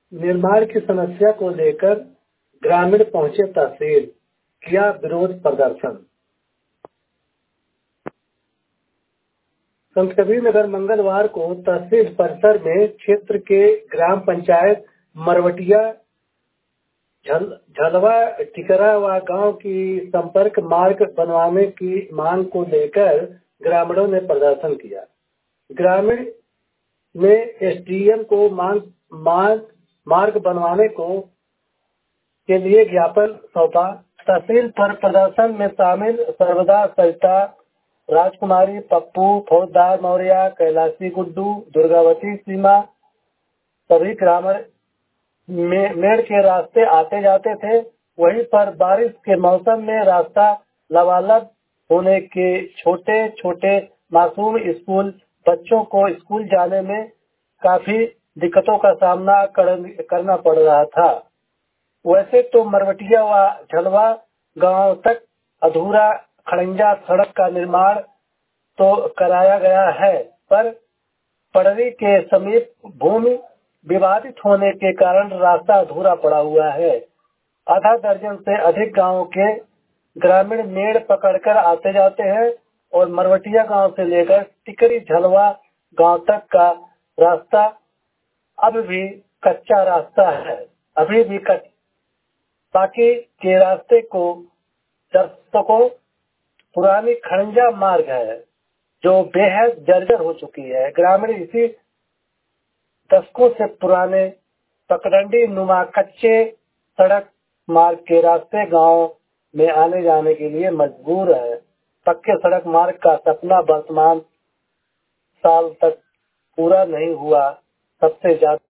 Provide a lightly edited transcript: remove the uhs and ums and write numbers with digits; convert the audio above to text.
निर्माण की समस्या को लेकर ग्रामीण पहुंचे तहसील, किया विरोध प्रदर्शन। संत कबीर नगर मंगलवार को तहसील परिसर में क्षेत्र के ग्राम पंचायत मरवटिया, झलवा, टिकरावा गांव की संपर्क मार्ग बनवाने की मांग को लेकर ग्रामीणों ने प्रदर्शन किया। ग्रामीण ने एसडीएम को मार्ग बनवाने के लिए ज्ञापन सौंपा। तहसील पर प्रदर्शन में शामिल सर्वदा, सरिता, राजकुमारी, पप्पू, फौजदार मौर्य, कैलाशी गुड्डू, दुर्गावती, सीमा सभी ग्रामीण मेड़ के रास्ते आते जाते थे। वहीं पर बारिश के मौसम में रास्ता लबालब होने के छोटे छोटे मासूम स्कूल बच्चों को स्कूल जाने में काफी दिक्कतों का सामना करना पड़ रहा था। वैसे तो मरवटिया व झलवा गांव तक अधूरा खड़ंजा सड़क का निर्माण तो कराया गया है, पर पड़री के समीप भूमि विवादित होने के कारण रास्ता अधूरा पड़ा हुआ है। आधा दर्जन से अधिक गांवों के ग्रामीण मेड़ पकड़कर आते जाते हैं और मरवटिया गांव से लेकर टिकरी झलवा गांव तक का रास्ता अब भी कच्चा रास्ता है। अभी भी बाकी के रास्ते को दर्शकों पुरानी खड़ंजा मार्ग है जो बेहद जर्जर हो चुकी है। ग्रामीण इसी दशकों से पुराने पगडंडी नुमा कच्चे सड़क मार्ग के रास्ते गांव में आने जाने के लिए मजबूर है। पक्के सड़क मार्ग का सपना वर्तमान साल तक पूरा नहीं हुआ। सबसे ज्यादा